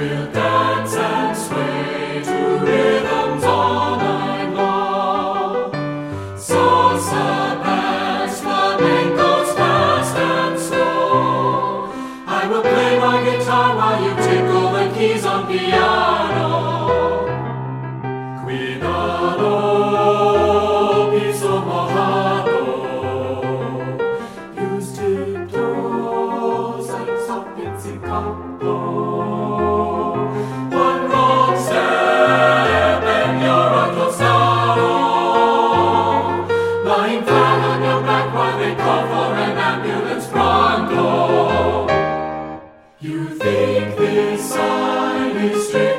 We'll dance and sway to rhythms all night long. Salsa bands, flamencos fast and slow. I will play my guitar while you tickle the keys on piano. Cuidado, piso mojado. Use tiptoes like soft pizzicato. One wrong step and you're a tostado. Lying flat on your back while they call for an ambulance pronto. You think this sign is strange?